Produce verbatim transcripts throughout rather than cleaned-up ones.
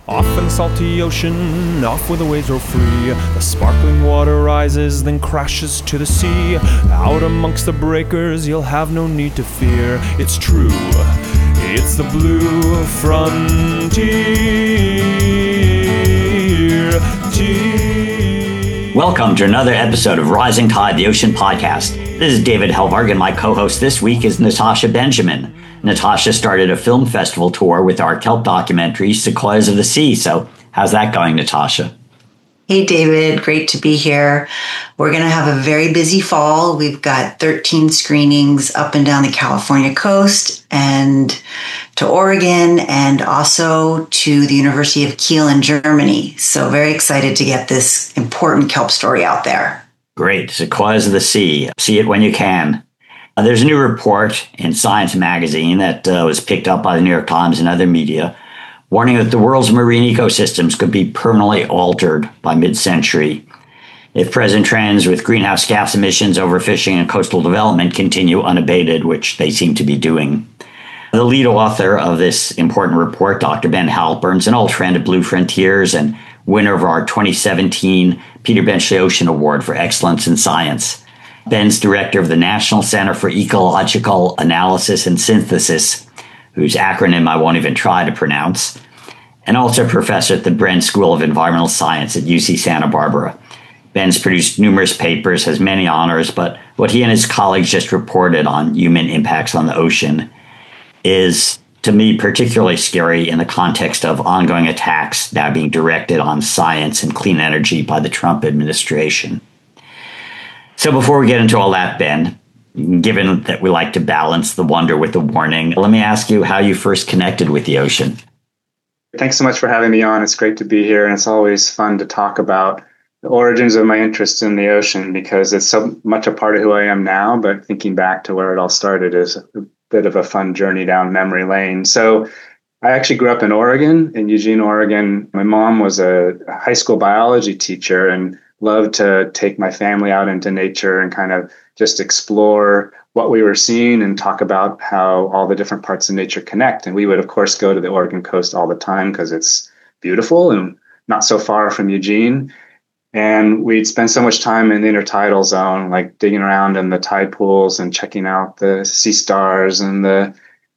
Off in the salty ocean, off where the waves roll free. The sparkling water rises, then crashes to the sea. Out amongst the breakers, you'll have no need to fear. It's true, it's the blue frontier. Welcome to another episode of Rising Tide, the Ocean Podcast. This is David Helvarg, and my co-host this week is Natasha Benjamin. Natasha started a film festival tour with our kelp documentary, Sequoias of the Sea. So how's that going, Natasha? Hey, David. Great to be here. We're going to have a very busy fall. We've got thirteen screenings up and down the California coast and to Oregon and also to the University of Kiel in Germany. So very excited to get this important kelp story out there. Great. Sequoias of the Sea. See it when you can. Uh, there's a new report in Science magazine that uh, was picked up by the New York Times and other media, warning that the world's marine ecosystems could be permanently altered by mid-century if present trends with greenhouse gas emissions, overfishing, and coastal development continue unabated, which they seem to be doing. The lead author of this important report, Doctor Ben Halpern's an old friend of Blue Frontiers and winner of our twenty seventeen Peter Benchley Ocean Award for Excellence in Science. Ben's director of the National Center for Ecological Analysis and Synthesis, whose acronym I won't even try to pronounce, and also professor at the Bren School of Environmental Science at U C Santa Barbara. Ben's produced numerous papers, has many honors, but what he and his colleagues just reported on human impacts on the ocean is, to me, particularly scary in the context of ongoing attacks now being directed on science and clean energy by the Trump administration. So before we get into all that, Ben, given that we like to balance the wonder with the warning, let me ask you how you first connected with the ocean. Thanks so much for having me on. It's great to be here, and it's always fun to talk about the origins of my interest in the ocean because it's so much a part of who I am now, but thinking back to where it all started is a bit of a fun journey down memory lane. So I actually grew up in Oregon, in Eugene, Oregon. My mom was a high school biology teacher and loved to take my family out into nature and kind of just explore what we were seeing and talk about how all the different parts of nature connect. And we would, of course, go to the Oregon coast all the time because it's beautiful and not so far from Eugene. And we'd spend so much time in the intertidal zone, like digging around in the tide pools and checking out the sea stars and the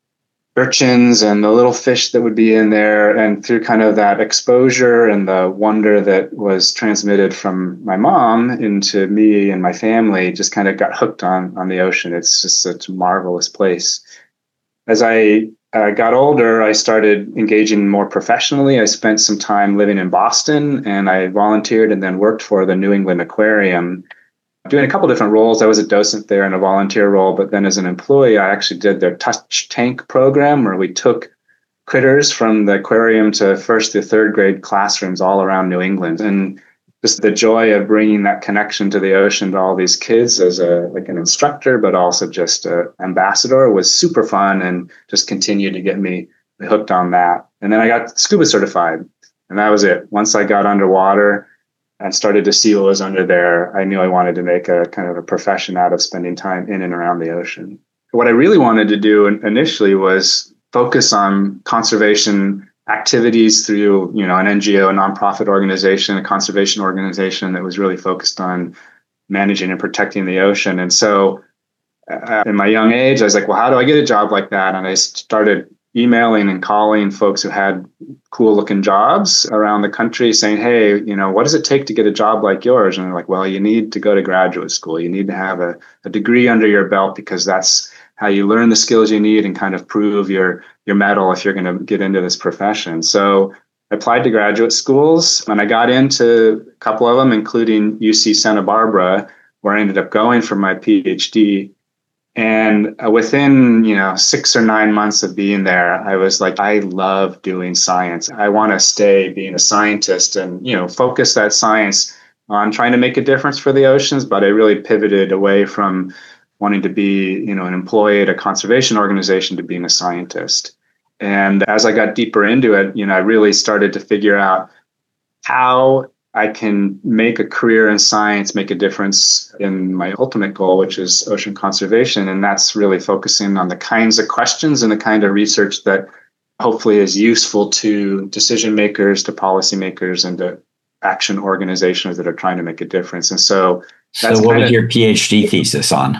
urchins and the little fish that would be in there. And through kind of that exposure and the wonder that was transmitted from my mom into me and my family, just kind of got hooked on, on the ocean. It's just such a marvelous place. As I uh, got older, I started engaging more professionally. I spent some time living in Boston and I volunteered and then worked for the New England Aquarium, doing a couple different roles. I was a docent there in a volunteer role, but then as an employee, I actually did their touch tank program where we took critters from the aquarium to first to third grade classrooms all around New England. And just the joy of bringing that connection to the ocean to all these kids as a like an instructor, but also just an ambassador was super fun and just continued to get me hooked on that. And then I got scuba certified and that was it. Once I got underwater and started to see what was under there, I knew I wanted to make a kind of a profession out of spending time in and around the ocean. What I really wanted to do initially was focus on conservation activities through, you know, an N G O, a nonprofit organization, a conservation organization that was really focused on managing and protecting the ocean. And so uh, in my young age, I was like, well, how do I get a job like that? And I started emailing and calling folks who had cool looking jobs around the country saying, hey, you know, what does it take to get a job like yours? And they're like, well, you need to go to graduate school. You need to have a, a degree under your belt because that's how you learn the skills you need and kind of prove your, your mettle if you're going to get into this profession. So I applied to graduate schools and I got into a couple of them, including U C Santa Barbara, where I ended up going for my PhD. And within, you know, six or nine months of being there, I was like, I love doing science. I want to stay being a scientist and, you know, focus that science on trying to make a difference for the oceans. But I really pivoted away from wanting to be, you know, an employee at a conservation organization to being a scientist. And as I got deeper into it, you know, I really started to figure out how I can make a career in science, make a difference in my ultimate goal, which is ocean conservation. And that's really focusing on the kinds of questions and the kind of research that hopefully is useful to decision makers, to policymakers, and to action organizations that are trying to make a difference. And so that's So what kinda, was your PhD thesis on?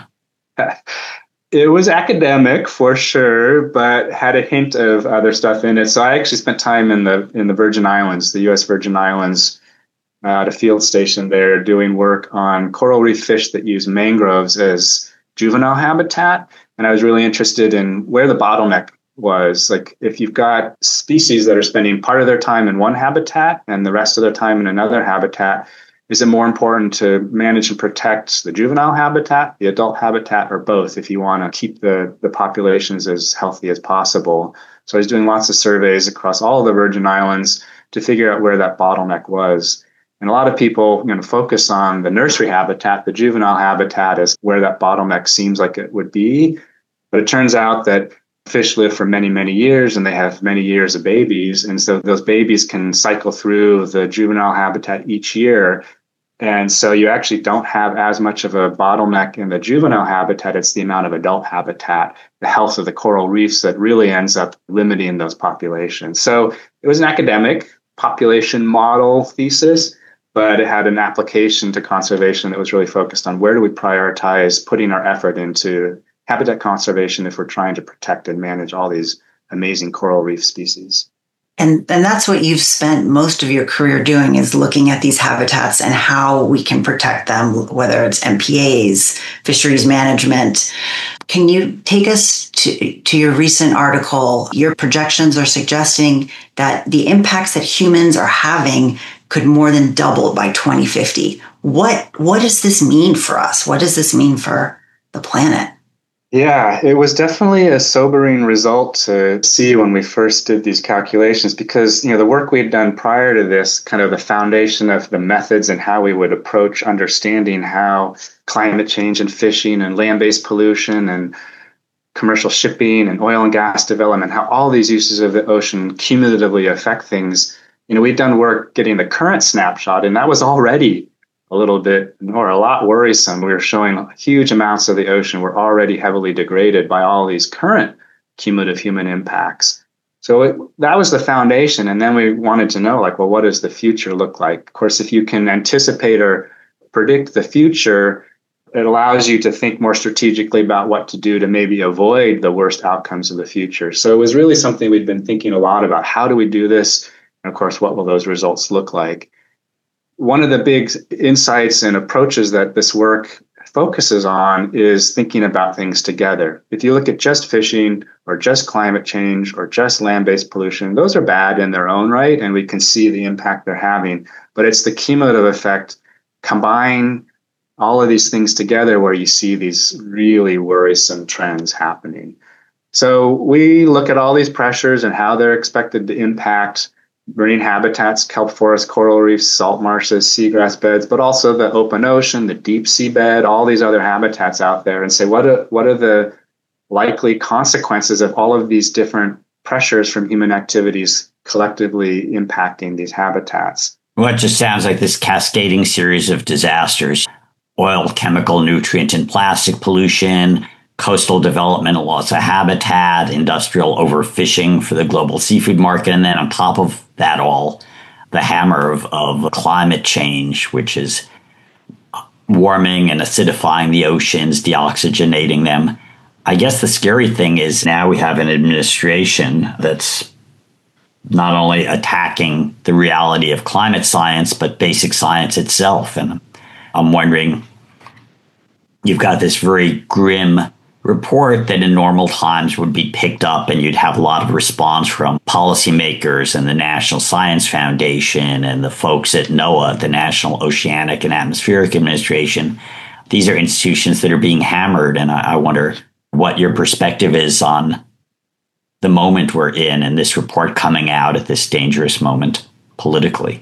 It was academic for sure, but had a hint of other stuff in it. So I actually spent time in the in the Virgin Islands, the U S Virgin Islands, uh, at a field station there, doing work on coral reef fish that use mangroves as juvenile habitat. And I was really interested in where the bottleneck was. Like if you've got species that are spending part of their time in one habitat and the rest of their time in another habitat, is it more important to manage and protect the juvenile habitat, the adult habitat, or both if you want to keep the, the populations as healthy as possible? So I was doing lots of surveys across all of the Virgin Islands to figure out where that bottleneck was. And a lot of people, you know, focus on the nursery habitat, the juvenile habitat as where that bottleneck seems like it would be. But it turns out that fish live for many, many years and they have many years of babies. And so those babies can cycle through the juvenile habitat each year. And so you actually don't have as much of a bottleneck in the juvenile habitat. It's the amount of adult habitat, the health of the coral reefs that really ends up limiting those populations. So it was an academic population model thesis, but it had an application to conservation that was really focused on where do we prioritize putting our effort into habitat conservation if we're trying to protect and manage all these amazing coral reef species. And, and that's what you've spent most of your career doing, is looking at these habitats and how we can protect them, whether it's M P As, fisheries management. Can you take us to, to your recent article? Your projections are suggesting that the impacts that humans are having could more than double by twenty fifty. What, what does this mean for us? What does this mean for the planet? Yeah, it was definitely a sobering result to see when we first did these calculations, because, you know, the work we'd done prior to this, kind of the foundation of the methods and how we would approach understanding how climate change and fishing and land-based pollution and commercial shipping and oil and gas development, how all these uses of the ocean cumulatively affect things. You know, we'd done work getting the current snapshot, and that was already a little bit or a lot worrisome. We were showing huge amounts of the ocean were already heavily degraded by all these current cumulative human impacts. So it, that was the foundation. And then we wanted to know, like, well, what does the future look like? Of course, if you can anticipate or predict the future, it allows you to think more strategically about what to do to maybe avoid the worst outcomes of the future. So it was really something we'd been thinking a lot about. How do we do this? And of course, what will those results look like? One of the big insights and approaches that this work focuses on is thinking about things together. If you look at just fishing or just climate change or just land-based pollution, those are bad in their own right, and we can see the impact they're having. But it's the cumulative effect. Combine all of these things together where you see these really worrisome trends happening. So we look at all these pressures and how they're expected to impact marine habitats, kelp forests, coral reefs, salt marshes, seagrass beds, but also the open ocean, the deep sea bed, all these other habitats out there, and say, what are, what are the likely consequences of all of these different pressures from human activities collectively impacting these habitats? Well, it just sounds like this cascading series of disasters: oil, chemical, nutrient, and plastic pollution, coastal development, loss of habitat, industrial overfishing for the global seafood market, and then on top of that all, the hammer of, of climate change, which is warming and acidifying the oceans, deoxygenating them. I guess the scary thing is now we have an administration that's not only attacking the reality of climate science, but basic science itself. And I'm wondering, you've got this very grim report that in normal times would be picked up and you'd have a lot of response from policymakers and the National Science Foundation and the folks at NOAA, the National Oceanic and Atmospheric Administration. These are institutions that are being hammered, and I, I wonder what your perspective is on the moment we're in and this report coming out at this dangerous moment politically.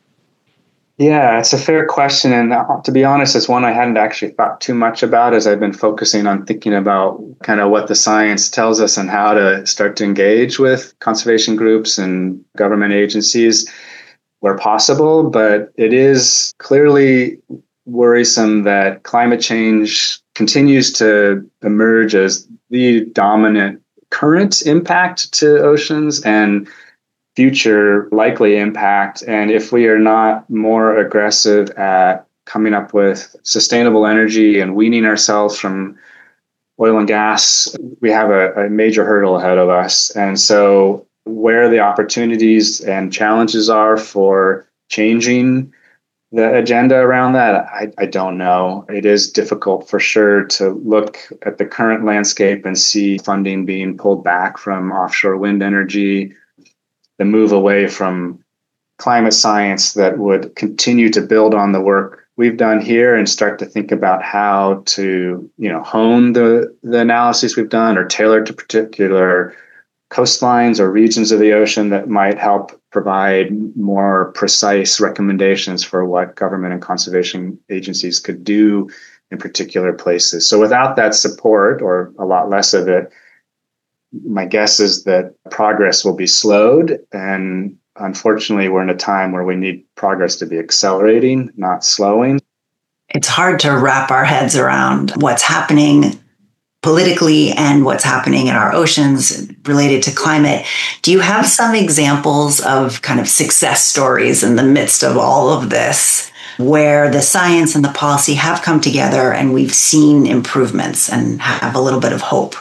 Yeah, it's a fair question. And to be honest, it's one I hadn't actually thought too much about as I've been focusing on thinking about kind of what the science tells us and how to start to engage with conservation groups and government agencies where possible. But it is clearly worrisome that climate change continues to emerge as the dominant current impact to oceans and future likely impact. And if we are not more aggressive at coming up with sustainable energy and weaning ourselves from oil and gas, we have a, a major hurdle ahead of us. And so where the opportunities and challenges are for changing the agenda around that, I, I don't know. It is difficult for sure to look at the current landscape and see funding being pulled back from offshore wind energy, the move away from climate science that would continue to build on the work we've done here and start to think about how to, you know, hone the, the analysis we've done or tailor to particular coastlines or regions of the ocean that might help provide more precise recommendations for what government and conservation agencies could do in particular places. So without that support, or a lot less of it, my guess is that progress will be slowed. And unfortunately, we're in a time where we need progress to be accelerating, not slowing. It's hard to wrap our heads around what's happening politically and what's happening in our oceans related to climate. Do you have some examples of kind of success stories in the midst of all of this, where the science and the policy have come together and we've seen improvements and have a little bit of hope?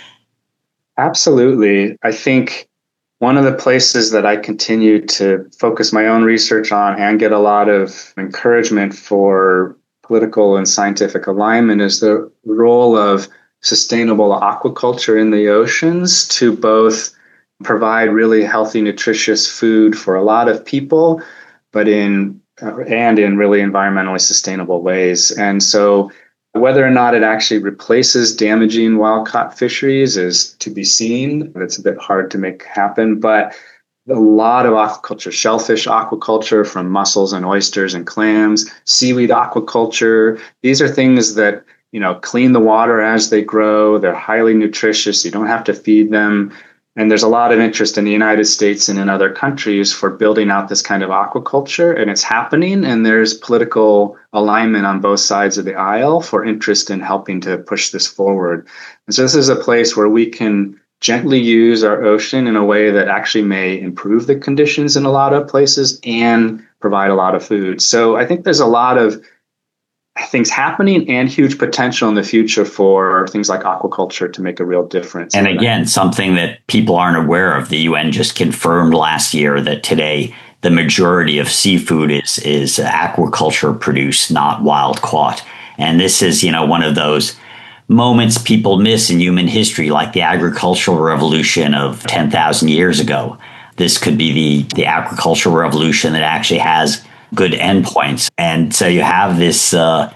Absolutely. I think one of the places that I continue to focus my own research on and get a lot of encouragement for political and scientific alignment is the role of sustainable aquaculture in the oceans to both provide really healthy, nutritious food for a lot of people, but in uh, and in really environmentally sustainable ways. And so whether or not it actually replaces damaging wild-caught fisheries is to be seen. It's a bit hard to make happen, but a lot of aquaculture, shellfish aquaculture from mussels and oysters and clams, seaweed aquaculture, these are things that, you know, clean the water as they grow. They're highly nutritious. You don't have to feed them. And there's a lot of interest in the United States and in other countries for building out this kind of aquaculture, and it's happening. And there's political alignment on both sides of the aisle for interest in helping to push this forward. And so this is a place where we can gently use our ocean in a way that actually may improve the conditions in a lot of places and provide a lot of food. So I think there's a lot of things happening and huge potential in the future for things like aquaculture to make a real difference. And again, something that people aren't aware of, the U N just confirmed last year that today the majority of seafood is is aquaculture produced, not wild caught. And this is, you know, one of those moments people miss in human history, like the agricultural revolution of ten thousand years ago. This could be the, the agricultural revolution that actually has good endpoints. And so you have this uh,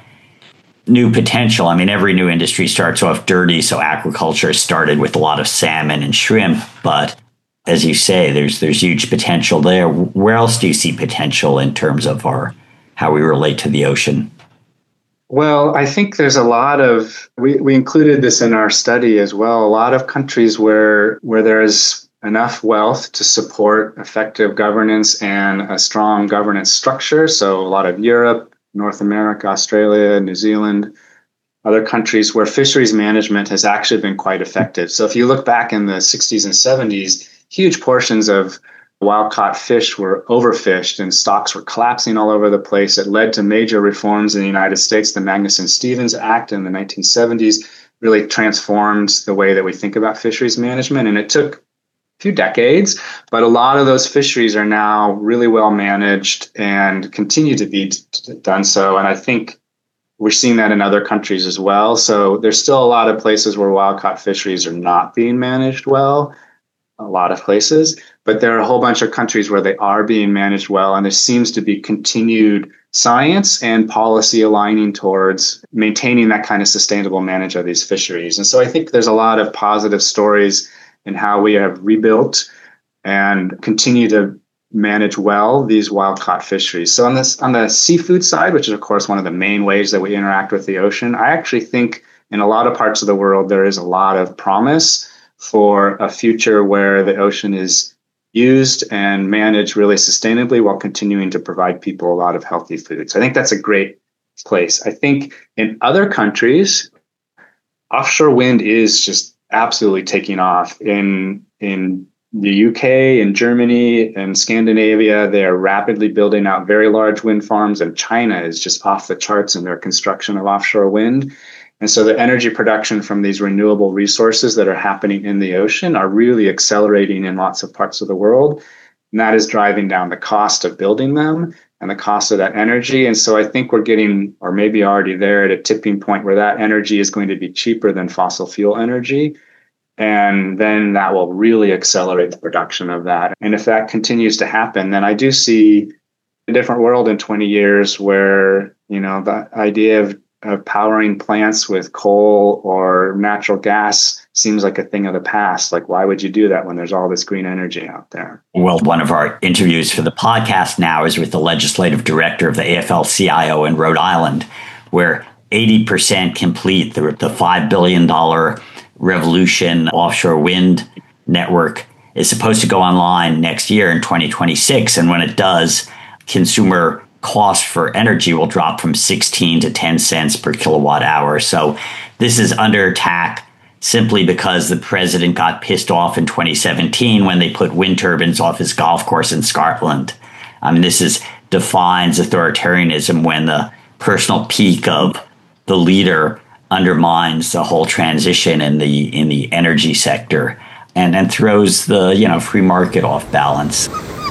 new potential. I mean, every new industry starts off dirty. So aquaculture started with a lot of salmon and shrimp. But as you say, there's there's huge potential there. Where else do you see potential in terms of our how we relate to the ocean? Well, I think there's a lot of, we, we included this in our study as well, a lot of countries where where there's enough wealth to support effective governance and a strong governance structure. So a lot of Europe, North America, Australia, New Zealand, other countries where fisheries management has actually been quite effective. So if you look back in the sixties and seventies, huge portions of wild-caught fish were overfished and stocks were collapsing all over the place. It led to major reforms in the United States. The Magnuson-Stevens Act in the nineteen seventies really transformed the way that we think about fisheries management. And it took few decades, but a lot of those fisheries are now really well managed and continue to be t- done so. And I think we're seeing that in other countries as well. So there's still a lot of places where wild-caught fisheries are not being managed well, a lot of places, but there are a whole bunch of countries where they are being managed well. And there seems to be continued science and policy aligning towards maintaining that kind of sustainable management of these fisheries. And so I think there's a lot of positive stories and how we have rebuilt and continue to manage well these wild-caught fisheries. So on this, on the seafood side, which is of course one of the main ways that we interact with the ocean, I actually think in a lot of parts of the world there is a lot of promise for a future where the ocean is used and managed really sustainably while continuing to provide people a lot of healthy food. So I think that's a great place. I think in other countries, offshore wind is just absolutely taking off. In in the U K, in Germany, and Scandinavia, they are rapidly building out very large wind farms, and China is just off the charts in their construction of offshore wind. And so the energy production from these renewable resources that are happening in the ocean are really accelerating in lots of parts of the world. And that is driving down the cost of building them and the cost of that energy. And so I think we're getting, or maybe already there, at a tipping point where that energy is going to be cheaper than fossil fuel energy. And then that will really accelerate the production of that. And if that continues to happen, then I do see a different world in twenty years where, you know, the idea of, of powering plants with coal or natural gas seems like a thing of the past. Like, why would you do that when there's all this green energy out there? Well, one of our interviews for the podcast now is with the legislative director of the A F L C I O in Rhode Island, where eighty percent complete the, the five billion dollars Revolution offshore wind network is supposed to go online next year in twenty twenty-six. And when it does, consumer cost for energy will drop from sixteen to ten cents per kilowatt hour. So this is under attack simply because the president got pissed off in twenty seventeen when they put wind turbines off his golf course in Scotland. I mean, this is defines authoritarianism when the personal peak of the leader undermines the whole transition in the in the energy sector and then throws the, you know, free market off balance.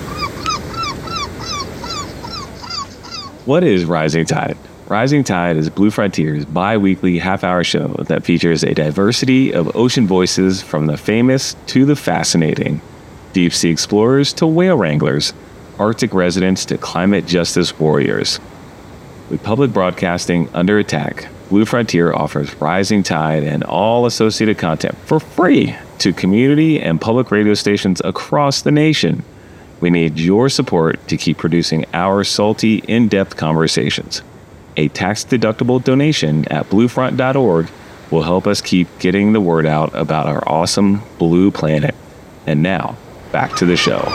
What is Rising Tide? Rising Tide is Blue Frontier's bi-weekly half-hour show that features a diversity of ocean voices from the famous to the fascinating, deep-sea explorers to whale wranglers, Arctic residents to climate justice warriors. With public broadcasting under attack, Blue Frontier offers Rising Tide and all associated content for free to community and public radio stations across the nation. We need your support to keep producing our salty, in-depth conversations. A tax-deductible donation at bluefront dot org will help us keep getting the word out about our awesome blue planet. And now, back to the show.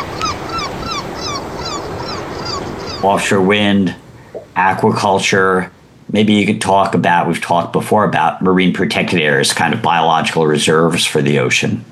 Offshore wind, aquaculture. Maybe you could talk about, we've talked before about marine protected areas, kind of biological reserves for the ocean.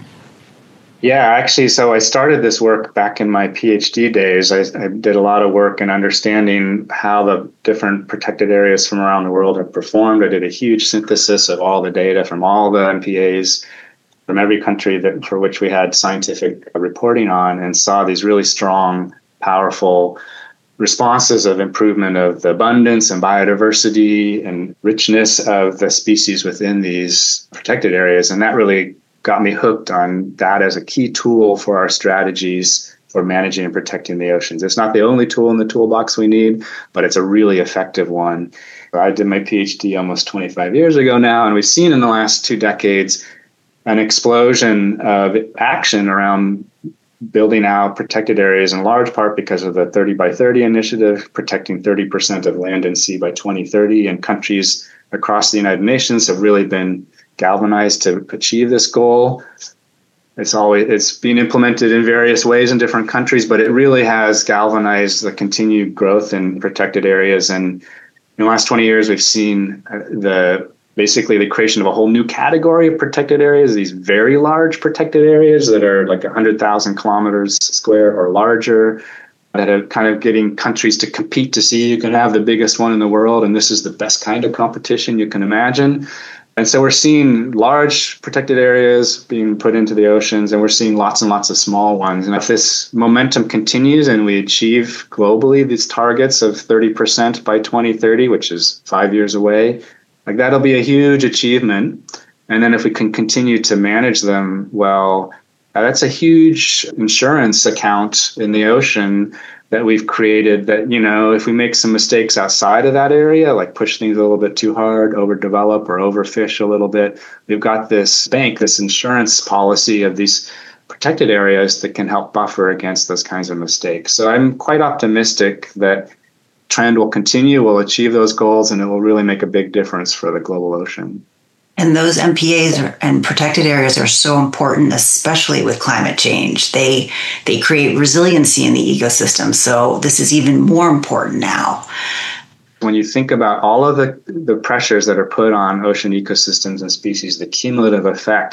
Yeah, actually, so I started this work back in my PhD days. I, I did a lot of work in understanding how the different protected areas from around the world have performed. I did a huge synthesis of all the data from all the M P As from every country that for which we had scientific reporting on, and saw these really strong, powerful responses of improvement of the abundance and biodiversity and richness of the species within these protected areas. And that really got me hooked on that as a key tool for our strategies for managing and protecting the oceans. It's not the only tool in the toolbox we need, but it's a really effective one. I did my PhD almost twenty-five years ago now, and we've seen in the last two decades an explosion of action around building out protected areas, in large part because of the thirty by thirty initiative, protecting thirty percent of land and sea by twenty thirty. And countries across the United Nations have really been galvanized to achieve this goal. It's always it's being implemented in various ways in different countries, but it really has galvanized the continued growth in protected areas. And in the last twenty years, we've seen the basically the creation of a whole new category of protected areas, these very large protected areas that are like one hundred thousand kilometers square or larger, that are kind of getting countries to compete to see who can have the biggest one in the world. And this is the best kind of competition you can imagine. And so we're seeing large protected areas being put into the oceans, and we're seeing lots and lots of small ones. And if this momentum continues and we achieve globally these targets of thirty percent by twenty thirty, which is five years away, like that'll be a huge achievement. And then if we can continue to manage them well, that's a huge insurance account in the ocean that we've created that, you know, if we make some mistakes outside of that area, like push things a little bit too hard, overdevelop or overfish a little bit, we've got this bank, this insurance policy of these protected areas that can help buffer against those kinds of mistakes. So I'm quite optimistic that trend will continue, we'll achieve those goals, and it will really make a big difference for the global ocean. And those M P As are, and protected areas are so important, especially with climate change. They they create resiliency in the ecosystem. So this is even more important now. When you think about all of the, the pressures that are put on ocean ecosystems and species, the cumulative effect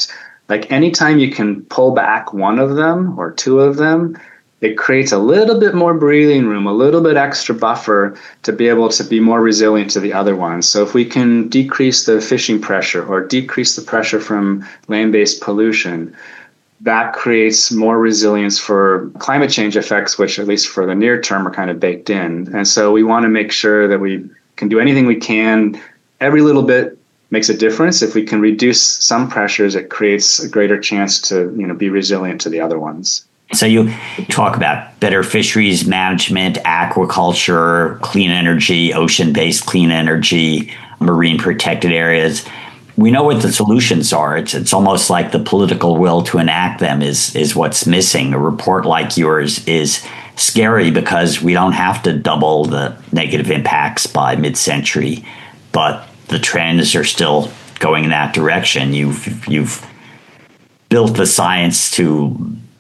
Like anytime you can pull back one of them or two of them, it creates a little bit more breathing room, a little bit extra buffer to be able to be more resilient to the other ones. So if we can decrease the fishing pressure or decrease the pressure from land-based pollution, that creates more resilience for climate change effects, which at least for the near term are kind of baked in. And so we want to make sure that we can do anything we can. Every little bit makes a difference. If we can reduce some pressures, it creates a greater chance to, you know, be resilient to the other ones. So you talk about better fisheries management, aquaculture, clean energy, ocean-based clean energy, marine protected areas. We know what the solutions are. It's it's almost like the political will to enact them is is what's missing. A report like yours is scary because we don't have to double the negative impacts by mid-century, but the trends are still going in that direction. You've you've built the science to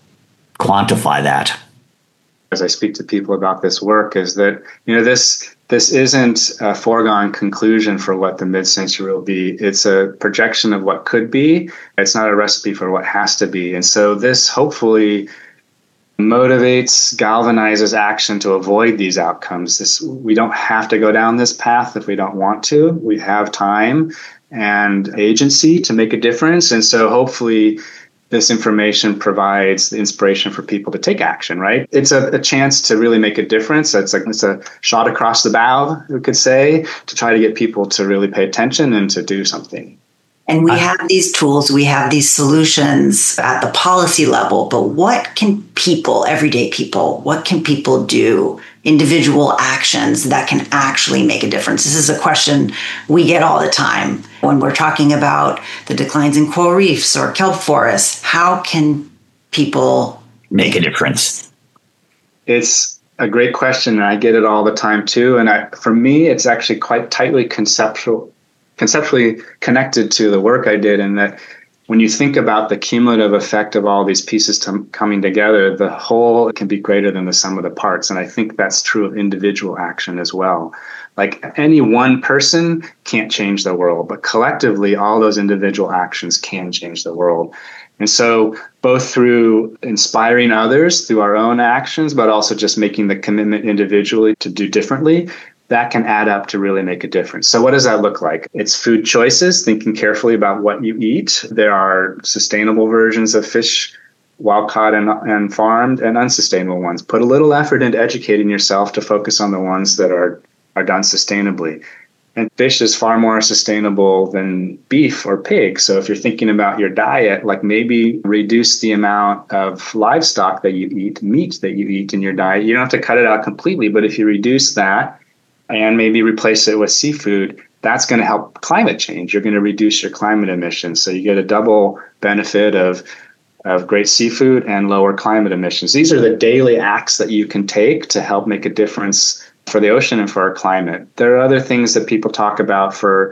quantify that. As I speak to people about this work, is that, you know, this this isn't a foregone conclusion for what the mid-century will be. It's a projection of what could be. It's not a recipe for what has to be. And so this hopefully motivates, galvanizes action to avoid these outcomes. This, we don't have to go down this path if we don't want to. We have time and agency to make a difference. And so hopefully this information provides the inspiration for people to take action, right? It's a, a chance to really make a difference. It's like it's a shot across the bow, we could say, to try to get people to really pay attention and to do something. And we have these tools, we have these solutions at the policy level, but what can people, everyday people, what can people do, individual actions that can actually make a difference? This is a question we get all the time when we're talking about the declines in coral reefs or kelp forests. How can people make a difference? It's a great question, and I get it all the time too. And I, for me, it's actually quite tightly conceptual. conceptually connected to the work I did, in that when you think about the cumulative effect of all these pieces to coming together, the whole can be greater than the sum of the parts. And I think that's true of individual action as well. Like any one person can't change the world, but collectively, all those individual actions can change the world. And so both through inspiring others through our own actions, but also just making the commitment individually to do differently, that can add up to really make a difference. So what does that look like? It's food choices, thinking carefully about what you eat. There are sustainable versions of fish, wild caught and, and farmed, and unsustainable ones. Put a little effort into educating yourself to focus on the ones that are, are done sustainably. And fish is far more sustainable than beef or pig. So if you're thinking about your diet, like maybe reduce the amount of livestock that you eat, meat that you eat in your diet. You don't have to cut it out completely, but if you reduce that, and maybe replace it with seafood, that's going to help climate change. You're going to reduce your climate emissions. So you get a double benefit of, of great seafood and lower climate emissions. These are the daily acts that you can take to help make a difference for the ocean and for our climate. There are other things that people talk about for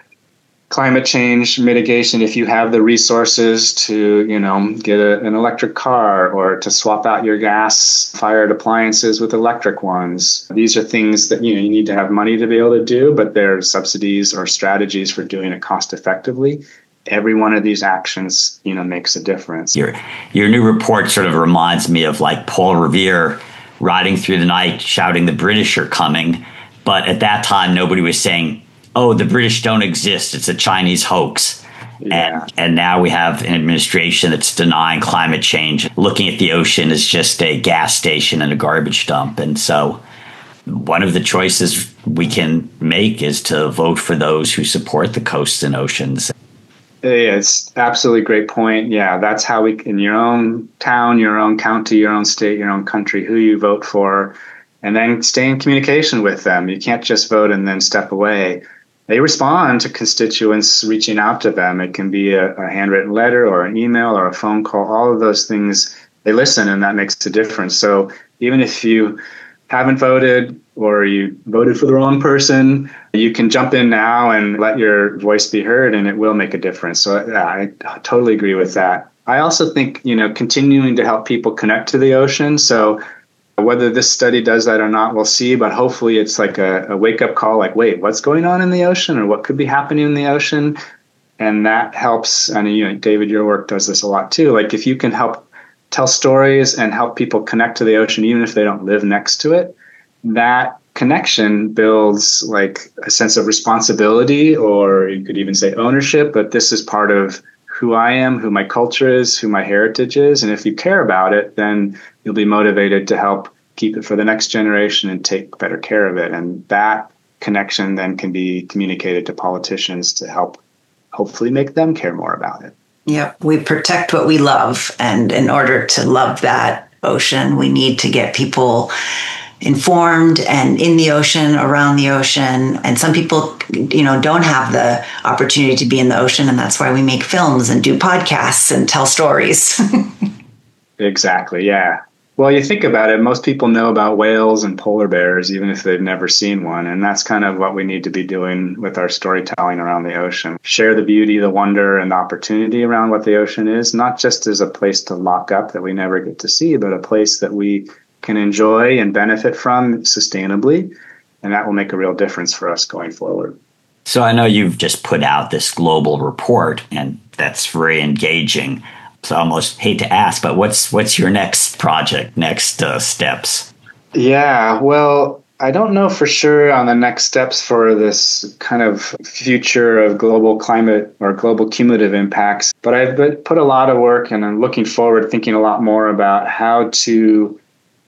climate change mitigation. If you have the resources to, you know, get a, an electric car or to swap out your gas-fired appliances with electric ones, these are things that, you know, you need to have money to be able to do, but there are subsidies or strategies for doing it cost effectively. Every one of these actions, you know, makes a difference. Your your new report sort of reminds me of like Paul Revere riding through the night shouting the British are coming, but at that time nobody was saying, oh, the British don't exist, it's a Chinese hoax. Yeah. And and now we have an administration that's denying climate change, looking at the ocean as just a gas station and a garbage dump. And so one of the choices we can make is to vote for those who support the coasts and oceans. Yeah, it's absolutely great point. Yeah, that's how we, in your own town, your own county, your own state, your own country, who you vote for, and then stay in communication with them. You can't just vote and then step away. They respond to constituents reaching out to them. It can be a, a handwritten letter or an email or a phone call. All of those things, they listen, and that makes a difference. So even if you haven't voted or you voted for the wrong person, you can jump in now and let your voice be heard, and it will make a difference. So yeah, I totally agree with that. I also think, you know, continuing to help people connect to the ocean. So whether this study does that or not, we'll see. But hopefully it's like a, a wake-up call, like, wait, what's going on in the ocean, or what could be happening in the ocean? And that helps. And, you know, David, your work does this a lot too. Like if you can help tell stories and help people connect to the ocean, even if they don't live next to it, that connection builds like a sense of responsibility, or you could even say ownership, but this is part of who I am, who my culture is, who my heritage is. And if you care about it, then you'll be motivated to help keep it for the next generation and take better care of it. And that connection then can be communicated to politicians to help hopefully make them care more about it. Yep. We protect what we love. And in order to love that ocean, we need to get people informed and in the ocean, around the ocean. And some people, you know, don't have the opportunity to be in the ocean. And that's why we make films and do podcasts and tell stories. Exactly. Yeah. Well, you think about it, most people know about whales and polar bears, even if they've never seen one. And that's kind of what we need to be doing with our storytelling around the ocean. Share the beauty, the wonder, and the opportunity around what the ocean is, not just as a place to lock up that we never get to see, but a place that we can enjoy and benefit from sustainably. And that will make a real difference for us going forward. So I know you've just put out this global report, and that's very engaging. So I almost hate to ask, but what's what's your next project, next uh, steps? Yeah, well, I don't know for sure on the next steps for this kind of future of global climate or global cumulative impacts, but I've put a lot of work and I'm looking forward, thinking a lot more about how to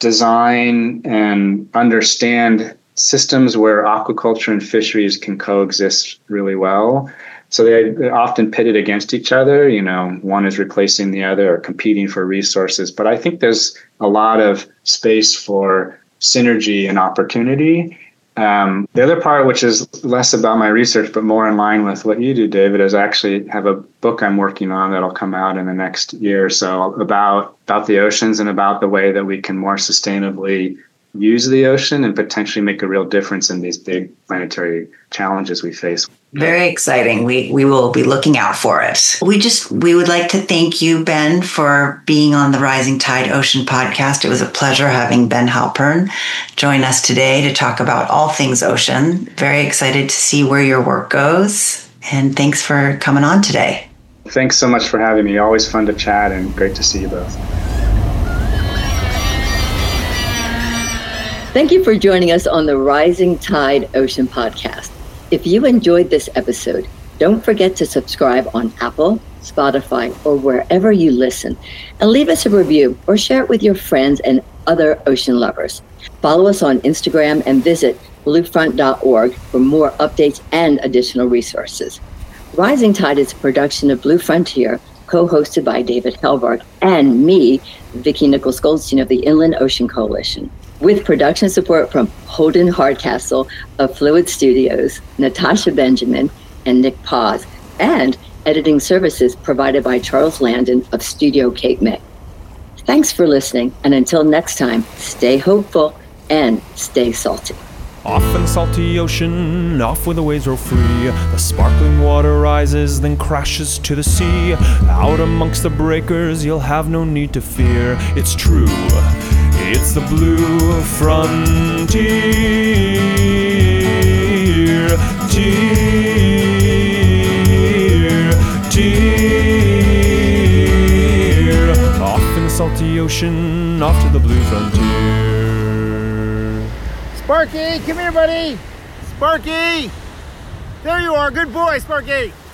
design and understand systems where aquaculture and fisheries can coexist really well. So they're often pitted against each other. You know, one is replacing the other or competing for resources. But I think there's a lot of space for synergy and opportunity. Um, the other part, which is less about my research, but more in line with what you do, David, is I actually have a book I'm working on that'll come out in the next year or so about, about the oceans and about the way that we can more sustainably use the ocean and potentially make a real difference in these big planetary challenges we face. Very exciting. We we will be looking out for it. We just we would like to thank you, Ben, for being on the Rising Tide Ocean podcast. It was a pleasure having Ben Halpern join us today to talk about all things ocean. Very excited to see where your work goes. And thanks for coming on today. Thanks so much for having me. Always fun to chat and great to see you both. Thank you for joining us on the Rising Tide Ocean podcast. If you enjoyed this episode, don't forget to subscribe on Apple, Spotify, or wherever you listen, and leave us a review or share it with your friends and other ocean lovers. Follow us on Instagram and visit bluefront dot org for more updates and additional resources. Rising Tide is a production of Blue Frontier, co-hosted by David Helberg and me, Vicki Nichols-Goldstein of the Inland Ocean Coalition, with production support from Holden Hardcastle of Fluid Studios, Natasha Benjamin, and Nick Paz, and editing services provided by Charles Landon of Studio Cape May. Thanks for listening, and until next time, stay hopeful and stay salty. Off in the salty ocean, off where the waves roll free. The sparkling water rises, then crashes to the sea. Out amongst the breakers, you'll have no need to fear. It's true, it's the blue frontier. Tear, tear. Off in the salty ocean, off to the blue frontier. Sparky, come here, buddy. Sparky. There you are. Good boy, Sparky.